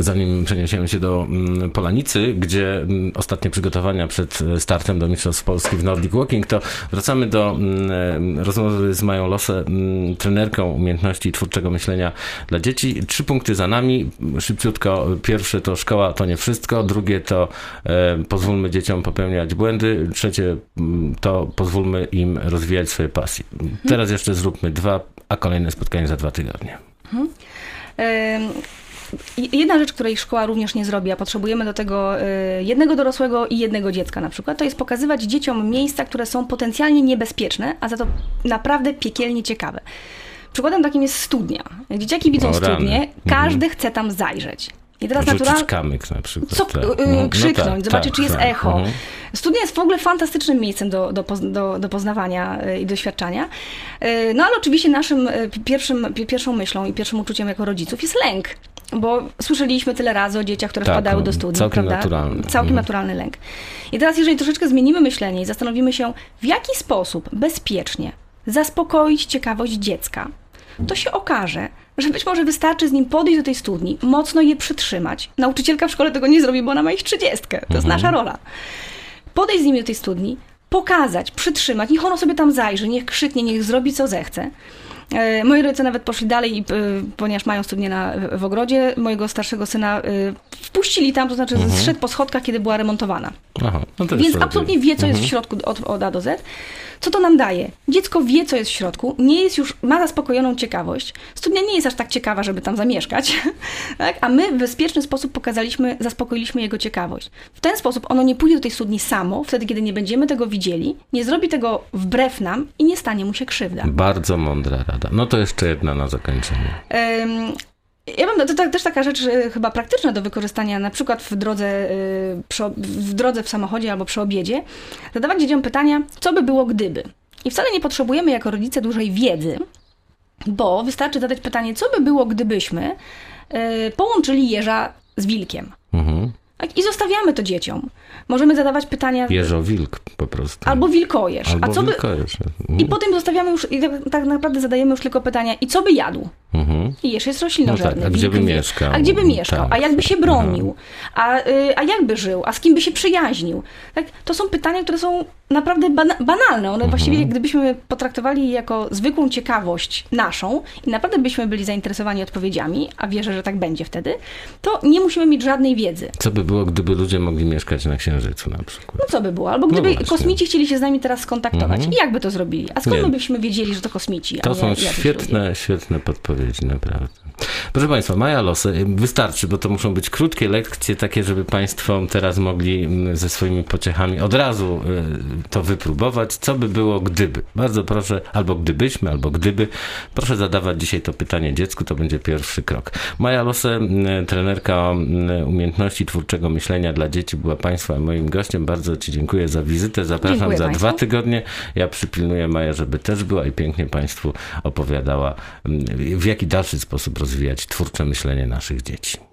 Zanim przeniesiemy się do Polanicy, gdzie ostatnie przygotowania przed startem do Mistrzostw Polski w Nordic Walking, to wracamy do rozmowy z Mają Losę, trenerką umiejętności twórczego myślenia dla dzieci. 3 punkty za nami. Szybciutko. Pierwsze to szkoła to nie wszystko. Drugie to pozwólmy dzieciom popełniać błędy. Trzecie to pozwólmy im rozwijać swoje pasje. Teraz jeszcze zróbmy 2, a kolejne spotkanie za 2 tygodnie. Jedna rzecz, której szkoła również nie zrobi, a potrzebujemy do tego jednego dorosłego i jednego dziecka na przykład, to jest pokazywać dzieciom miejsca, które są potencjalnie niebezpieczne, a za to naprawdę piekielnie ciekawe. Przykładem takim jest studnia. Dzieciaki widzą studnię, każdy chce tam zajrzeć. I teraz rzucić kamyk na przykład. Krzyknąć, zobaczyć, czy jest echo. Studnia jest w ogóle fantastycznym miejscem do poznawania i doświadczania. No ale oczywiście naszym pierwszą myślą i pierwszym uczuciem jako rodziców jest lęk. Bo słyszeliśmy tyle razy o dzieciach, które wpadały do studni. Całkiem prawda? naturalny. Całkiem naturalny lęk. I teraz jeżeli troszeczkę zmienimy myślenie i zastanowimy się, w jaki sposób bezpiecznie zaspokoić ciekawość dziecka, to się okaże, że być może wystarczy z nim podejść do tej studni, mocno je przytrzymać. Nauczycielka w szkole tego nie zrobi, bo ona ma ich 30. To jest nasza rola. Podejść z nimi do tej studni, pokazać, przytrzymać, niech ono sobie tam zajrzy, niech krzyknie, niech zrobi co zechce. Moi rodzice nawet poszli dalej, i, ponieważ mają studnię w ogrodzie, mojego starszego syna wpuścili tam, to znaczy zszedł po schodkach, kiedy była remontowana. Aha, no to więc absolutnie wie, co jest w środku od A do Z. Co to nam daje? Dziecko wie, co jest w środku, nie jest już, ma zaspokojoną ciekawość. Studnia nie jest aż tak ciekawa, żeby tam zamieszkać, tak? A my w bezpieczny sposób zaspokoiliśmy jego ciekawość. W ten sposób ono nie pójdzie do tej studni samo, wtedy, kiedy nie będziemy tego widzieli, nie zrobi tego wbrew nam i nie stanie mu się krzywda. Bardzo mądra rada. No to jeszcze jedna na zakończenie. To też taka rzecz chyba praktyczna do wykorzystania, na przykład w drodze w samochodzie albo przy obiedzie, zadawać dzieciom pytania, co by było gdyby. I wcale nie potrzebujemy jako rodzice dużej wiedzy, bo wystarczy zadać pytanie, co by było gdybyśmy połączyli jeża z wilkiem. I zostawiamy to dzieciom. Możemy zadawać pytania... Jeżo-wilk po prostu. Albo wilkojeż. Wilkojeż. I potem zostawiamy już, i tak naprawdę zadajemy już tylko pytania, i co by jadł? I jeż jest roślinożerny. No tak, a gdzie by mieszkał? A gdzie by mieszkał? A jakby się bronił? A jakby żył? A z kim by się przyjaźnił? Tak? To są pytania, które są naprawdę banalne. One właściwie, gdybyśmy potraktowali je jako zwykłą ciekawość naszą i naprawdę byśmy byli zainteresowani odpowiedziami, a wierzę, że tak będzie wtedy, to nie musimy mieć żadnej wiedzy. Co by było, gdyby ludzie mogli mieszkać na Księżycu na przykład? No co by było? Albo gdyby kosmici chcieli się z nami teraz skontaktować. I jak by to zrobili? A skąd my byśmy wiedzieli, że to kosmici? To są świetne podpowiedzi, naprawdę. Proszę Państwa, Maja Losy, wystarczy, bo to muszą być krótkie lekcje, takie, żeby Państwo teraz mogli ze swoimi pociechami od razu to wypróbować. Co by było gdyby? Bardzo proszę, albo gdybyśmy, albo gdyby. Proszę zadawać dzisiaj to pytanie dziecku, to będzie pierwszy krok. Maja Losy, trenerka umiejętności twórczego myślenia dla dzieci, była Państwa moim gościem. Bardzo Ci dziękuję za wizytę. Zapraszam za 2 tygodnie. Ja przypilnuję Maję, żeby też była i pięknie Państwu opowiadała, w jaki dalszy sposób rozwijać twórcze myślenie naszych dzieci.